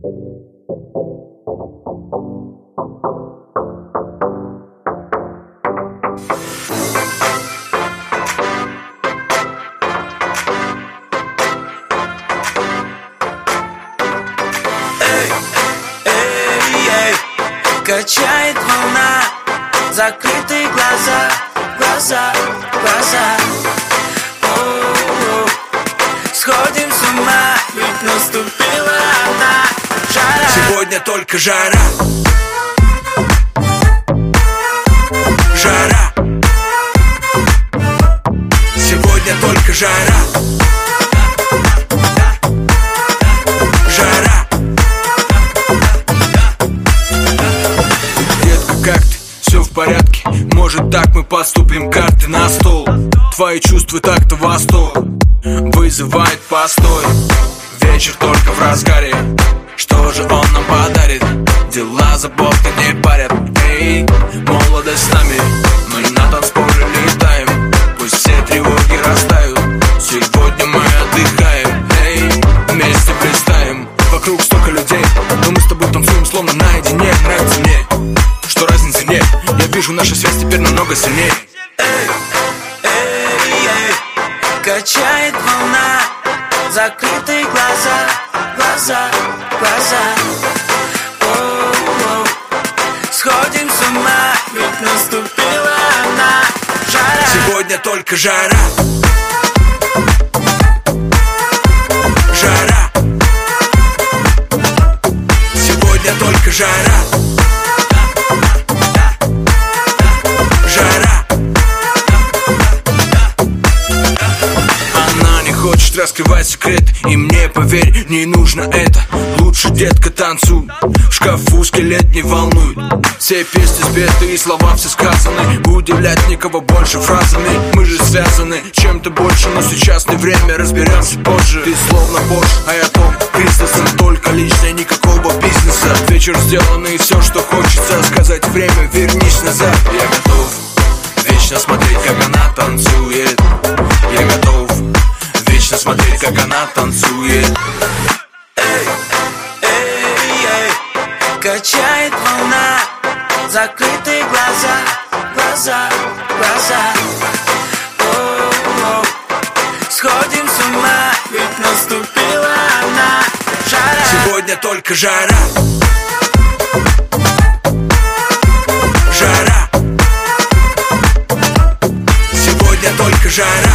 Качает волна, закрытые глаза, глаза, глаза. О-о-о. Сходим с ума, ведь наступила одна жара. Сегодня только жара. Жара. Сегодня только жара. Жара. Детка, как ты? Все в порядке? Может, так мы поступим? Карты на стол. Твои чувства так-то восторг вызывает постой. Вечер только в разгаре. Что же он нам подарит? Дела, заботы не парят. Эй, молодость с нами. Мы на танцполе летаем. Пусть все тревоги растают. Сегодня мы отдыхаем. Эй, вместе представим. Вокруг столько людей, но мы с тобой танцуем словно наедине. Нравится мне, что разницы нет. Я вижу, наша связь теперь намного сильнее. Качает волна, закрытые глаза, глаза, глаза. О-о-о. Сходим с ума, ведь наступила одна жара. Сегодня только жара. Жара. Сегодня только жара. Жара. Она не хочет раскрывать секрет, и мне, поверь, не нужно это. Лучше, детка, танцуй. В шкафу скелет не волнует. Все песни спеты и слова все сказаны. Удивлять никого больше фразами. Мы же связаны чем-то больше, но сейчас не время, разберемся позже. Ты словно Порш, а я Том Кристофер. Только личное, никакого бизнеса. Вечер сделан, и все, что хочется сказать, время, вернись назад. Я готов вечно смотреть, как она танцует. Я готов вечно смотреть, как она танцует. Качает волна, закрытые глаза, глаза, глаза. О-о-о. Сходим с ума, ведь наступила одна жара. Сегодня только жара. Жара. Сегодня только жара.